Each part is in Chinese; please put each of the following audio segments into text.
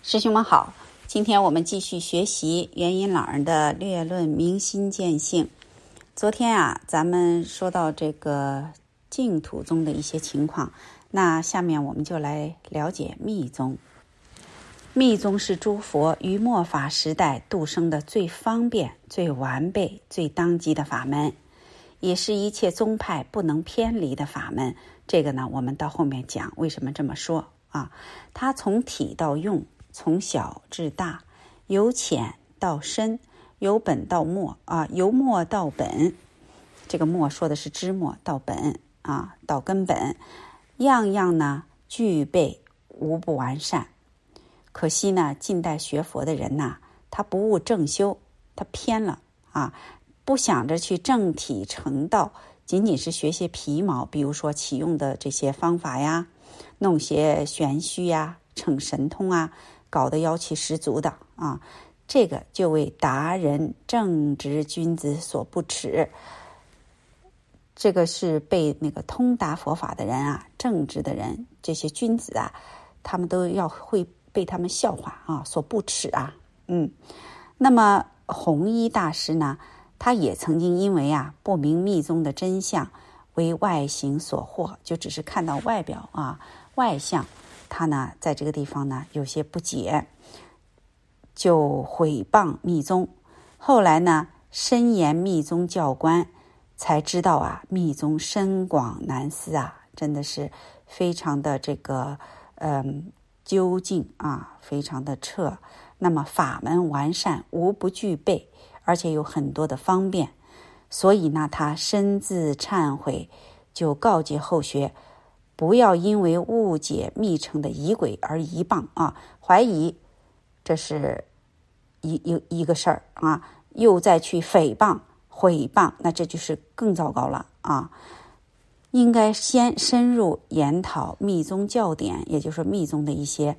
师兄们好，今天我们继续学习元音老人的略论明心见性。昨天咱们说到这个净土宗的一些情况，那下面我们就来了解密宗。密宗是诸佛于末法时代度生的最方便、最完备、最当机的法门，也是一切宗派不能偏离的法门。这个呢，我们到后面讲为什么这么说啊？它从体到用，从小至大，由浅到深，由本到末由末到本。这个末说的是知末，到本到根本，样样呢具备，无不完善。可惜呢，近代学佛的人他不务正修，他偏了不想着去正体成道，仅仅是学些皮毛，比如说启用的这些方法呀，弄些玄虚呀，逞神通搞得妖气十足的这个就为达人正直君子所不耻。这个是被那个通达佛法的人正直的人，这些君子他们都要会被他们笑话所不耻那么弘一大师呢，他也曾经因为不明密宗的真相，为外形所惑，就只是看到外表外相，他呢在这个地方呢有些不解，就毁谤密宗。后来呢，深研密宗教官，才知道密宗深广难思真的是非常的这个究竟非常的彻。那么法门完善，无不具备，而且有很多的方便。所以呢，他深自忏悔，就告诫后学，不要因为误解密乘的仪轨而疑谤怀疑，这是一个事儿又再去诽谤毁谤，那这就是更糟糕了应该先深入研讨密宗教典，也就是说密宗的一些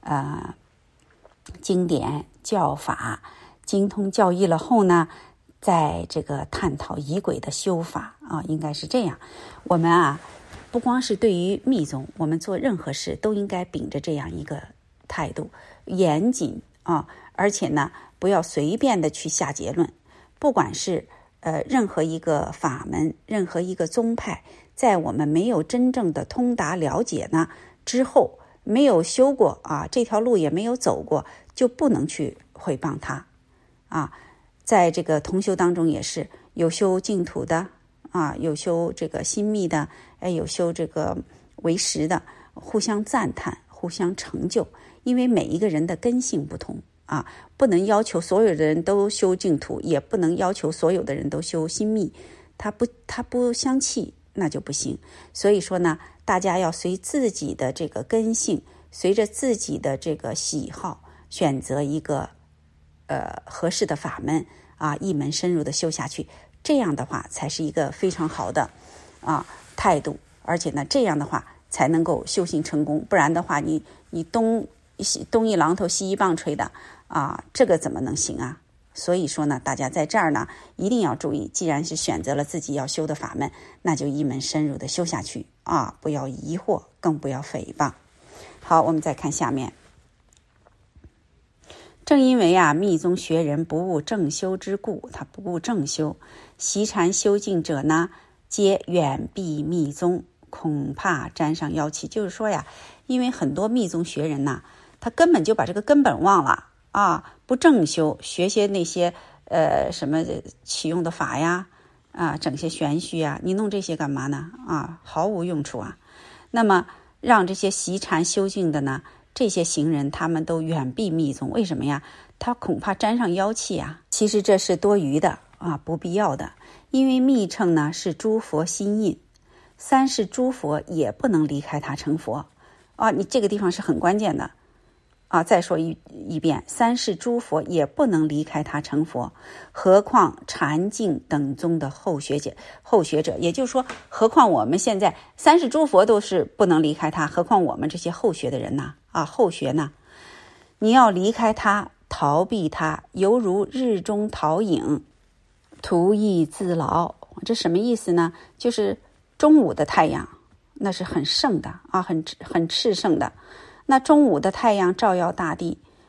经典教法，精通教义了后呢，在这个探讨仪轨的修法应该是这样。我们不光是对于密宗，我们做任何事都应该秉着这样一个态度，严谨而且呢，不要随便的去下结论。不管是任何一个法门，任何一个宗派，在我们没有真正的通达了解呢之后，没有修过这条路也没有走过，就不能去毁谤它在这个同修当中也是有修净土的有修这个心密的，有修这个唯识的，互相赞叹，互相成就。因为每一个人的根性不同不能要求所有的人都修净土，也不能要求所有的人都修心密，它不相契，那就不行。所以说呢，大家要随自己的这个根性，随着自己的这个喜好，选择一个合适的法门一门深入的修下去，这样的话才是一个非常好的态度。而且呢，这样的话才能够修行成功，不然的话你东一榔头西一棒槌的这个怎么能行所以说呢，大家在这儿呢一定要注意，既然是选择了自己要修的法门，那就一门深入的修下去不要疑惑，更不要诽谤。好，我们再看下面。正因为密宗学人不务正修之故，他不务正修，习禅修静者呢，皆远避密宗，恐怕沾上妖气。就是说因为很多密宗学人他根本就把这个根本忘了不正修，学些那些什么启用的法整些玄虚你弄这些干嘛呢毫无用处那么让这些习禅修静的呢，这些行人他们都远避密宗，为什么呀？他恐怕沾上妖气其实这是多余的不必要的。因为密乘呢是诸佛心印，三世诸佛也不能离开他成佛你这个地方是很关键的再说一遍，三世诸佛也不能离开他成佛，何况禅净等宗的后学者，也就是说，何况我们现在三世诸佛都是不能离开他，何况我们这些后学的人后学呢？你要离开他，逃避他，犹如日中逃影，徒役自劳。这什么意思呢？就是中午的太阳，那是很盛的很炽盛的。那中午的太阳照耀大地，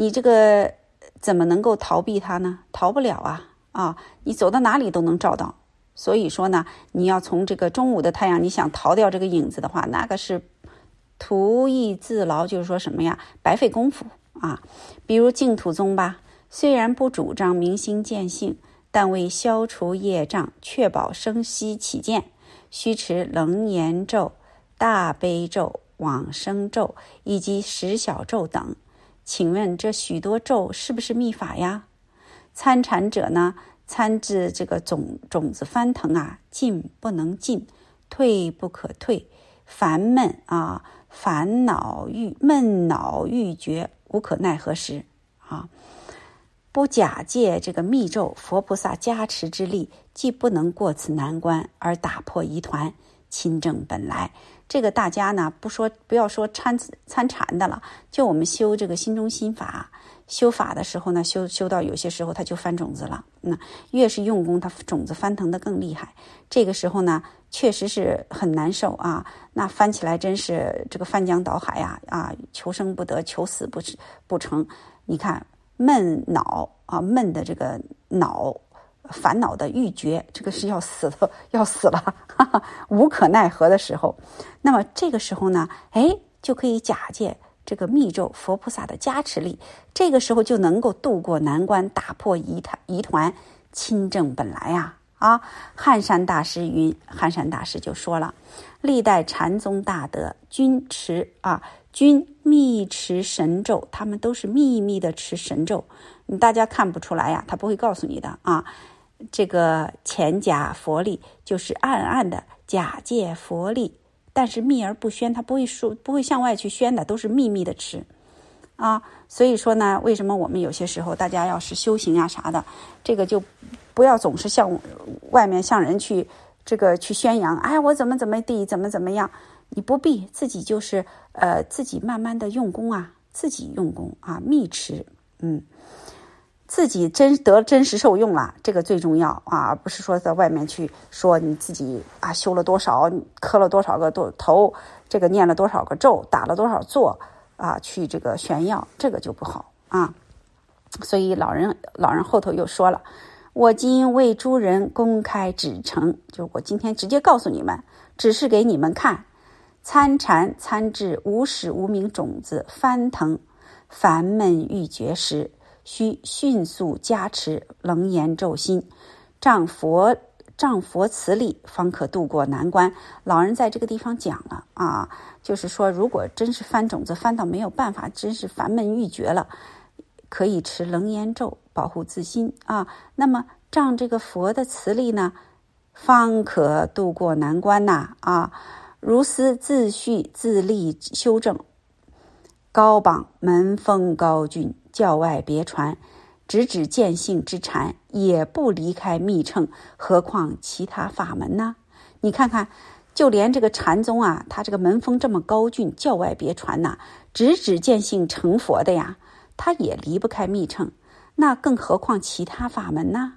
你这个怎么能够逃避它呢？逃不了啊！你走到哪里都能照到。所以说呢，你要从这个中午的太阳，你想逃掉这个影子的话，那个是徒役自劳，就是说什么呀？白费功夫啊！比如净土宗吧，虽然不主张明心见性，但为消除业障，确保生息起见，须持楞严咒、大悲咒、往生咒以及十小咒等。请问这许多咒是不是密法呀？参禅者呢，参至这个种子翻腾啊，进不能进，退不可退，烦闷啊，闷恼欲绝，无可奈何时啊。不假借这个密咒佛菩萨加持之力，既不能过此难关，而打破疑团，亲证本来。这个大家呢，不要说参禅的了，就我们修这个心中心法，修法的时候呢，修到有些时候它就翻种子了。那越是用功，它种子翻腾的更厉害。这个时候呢，确实是很难受啊。那翻起来真是这个翻江倒海啊，求生不得，求死不成。你看闷恼啊，闷的这个恼。烦恼的欲绝，这个是要死了，无可奈何的时候。那么这个时候呢，就可以假借这个密咒佛菩萨的加持力，这个时候就能够渡过难关，打破疑团，亲证本来汉山大师云，汉山大师就说了，历代禅宗大德均密持神咒，他们都是秘密的持神咒，大家看不出来呀，他不会告诉你的啊。这个前假佛力就是暗暗的假借佛力，但是秘而不宣，他不会向外去宣的，都是秘密的持啊。所以说呢，为什么我们有些时候大家要是修行啥的，这个就不要总是向外面向人去宣扬，我怎么地，怎么样，你不必，自己就是自己慢慢的用功自己用功密持，自己得真实受用了，这个最重要而不是说在外面去说你自己修了多少，磕了多少个头，这个念了多少个咒，打了多少坐去这个炫耀，这个就不好所以老人后头又说了，我今为诸人公开指成，就是我今天直接告诉你们，指示给你们看，参禅参至无始无明种子翻腾烦闷欲绝时，需迅速加持楞严咒心，仗佛慈力，方可渡过难关。老人在这个地方讲了就是说，如果真是翻种子翻到没有办法，真是烦闷欲绝了，可以持楞严咒保护自心那么仗这个佛的慈力呢，方可渡过难关如斯自序自力修正，高榜门风高峻，教外别传，直指见性之禅，也不离开密乘，何况其他法门呢？你看看，就连这个禅宗它这个门风这么高峻，教外别传直指见性成佛的呀，他也离不开密乘，那更何况其他法门呢？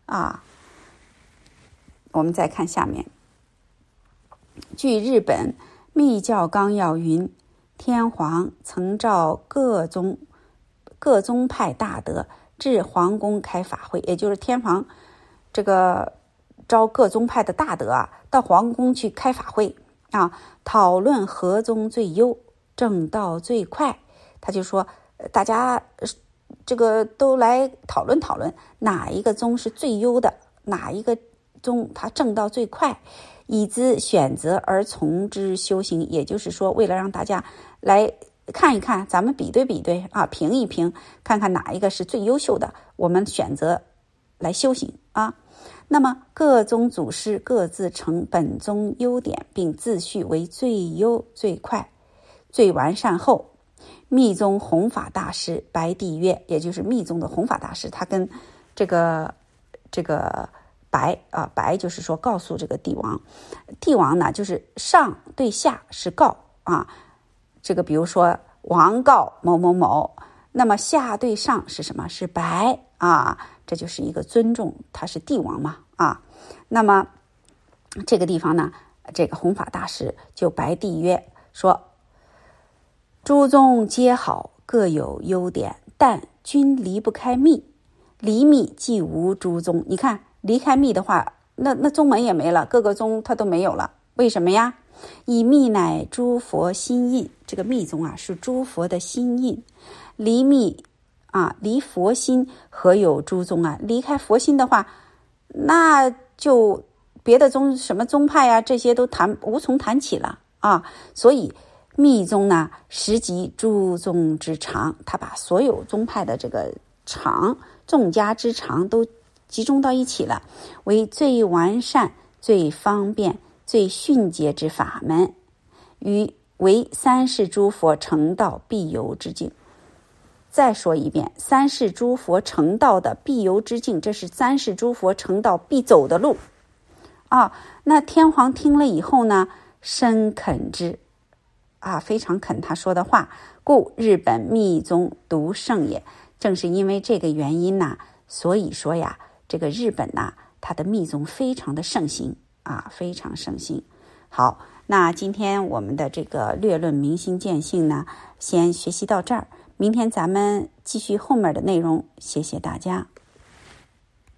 我们再看下面，据日本密教纲要云，天皇曾召各宗派大德至皇宫开法会，也就是天皇这个召各宗派的大德到皇宫去开法会讨论何宗最优，正道最快。他就说大家这个都来讨论哪一个宗是最优的，哪一个宗它正道最快，以资选择而从之修行。也就是说，为了让大家来看一看，咱们比对评一评，看看哪一个是最优秀的，我们选择来修行那么各宗祖师各自成本宗优点，并自序为最优最快最完善后，密宗弘法大师白帝曰，也就是密宗的弘法大师，他跟这个白就是说告诉这个帝王呢，就是上对下是告这个比如说王告某某某，那么下对上是什么？是白这就是一个尊重，他是帝王嘛那么这个地方呢，这个弘法大师就白帝曰说，诸宗皆好，各有优点， 但均离不开密，离密即无诸宗。你看离开密的话，那宗门也没了，各个宗它都没有了。为什么呀？以密乃诸佛心印，这个密宗啊是诸佛的心印。离密啊，离佛心何有诸宗啊？离开佛心的话，那就别的宗什么宗派啊，这些都无从谈起了啊。所以密宗呢，实集诸宗之长，他把所有宗派的这个长，众家之长都集中到一起了，为最完善、最方便、最迅捷之法门，为三世诸佛成道必由之境。再说一遍，三世诸佛成道的必由之境，这是三世诸佛成道必走的路啊。那天皇听了以后呢，深肯之啊，非常肯他说的话，故日本密宗独盛也。正是因为这个原因呢，所以说呀，这个日本呢，它的密宗非常的盛行啊，非常盛行。好，那今天我们的这个略论明心见性呢，先学习到这儿。明天咱们继续后面的内容，谢谢大家。